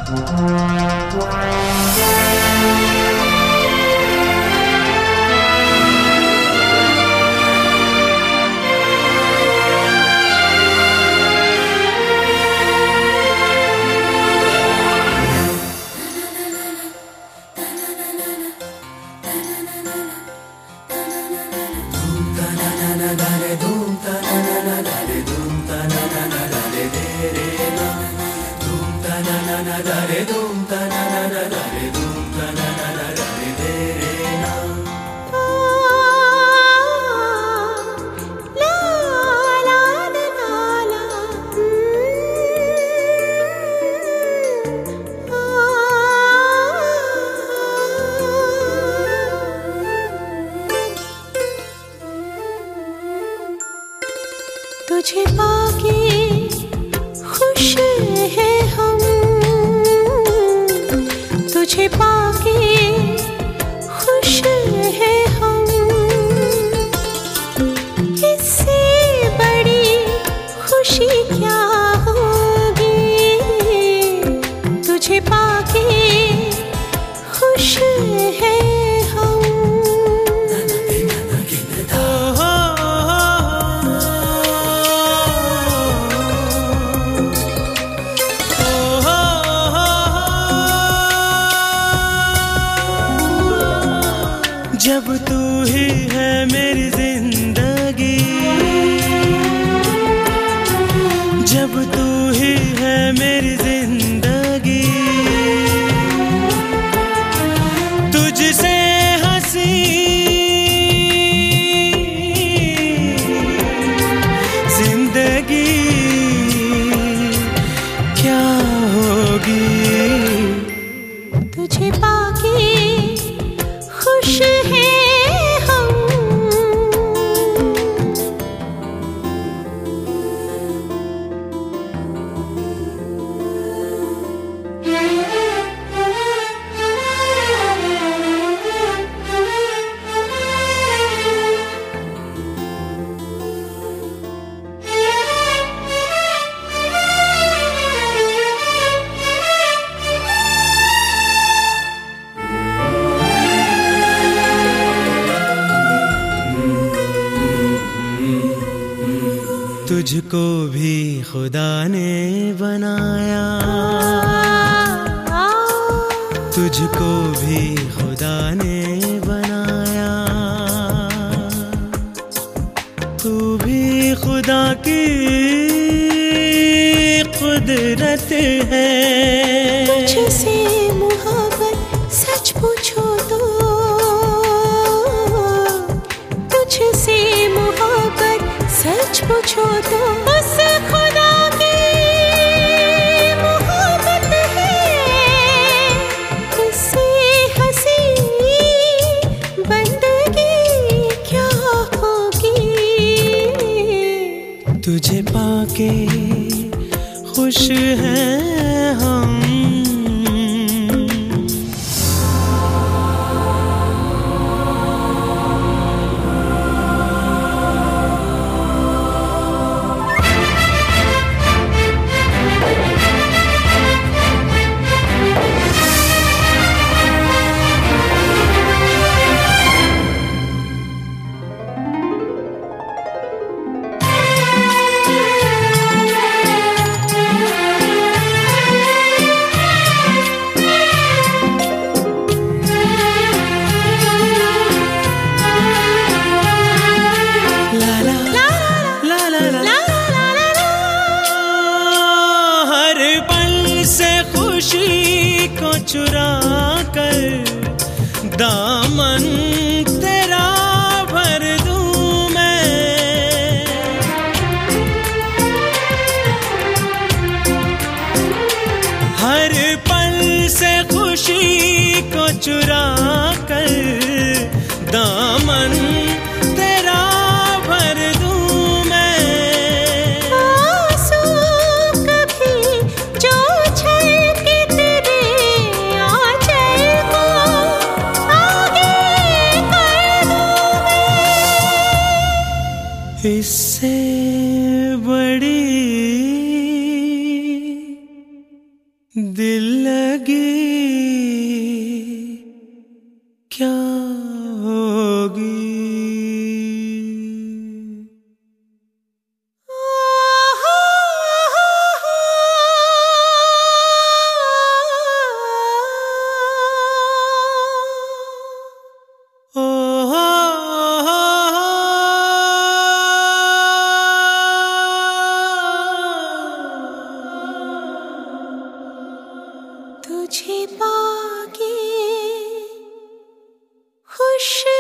तुझे पाके खुश है हम, तुझे पाके खुश है हम, इससे बड़ी खुशी क्या होगी। तुझे पाके खुश है जब तू ही है मेरी जिंदगी, जब तू ही है मेरी जिंदगी, तुझसे हंसी जिंदगी क्या होगी। तुझे पाके खुश है हम। तुझको भी खुदा ने बनाया, तुझको भी खुदा ने बनाया, तू भी खुदा की कुदरत है। तुझसे मोहब्बत सच पूछो तो, तुझसे मोहब्बत सच पूछो तो उस खुदा की मोहब्बत है। इससे हंसी बंदगी क्या होगी। तुझे पाके खुश हैं हम। खुशी को चुरा कर दामन तेरा भर दूं मैं, हर पल से खुशी को चुरा कर दामन तेरा भर दूं मैं। आंसू कभी जो छलके तेरे आंचल को आगे कर दूं मैं। इससे बड़ी दिल खुश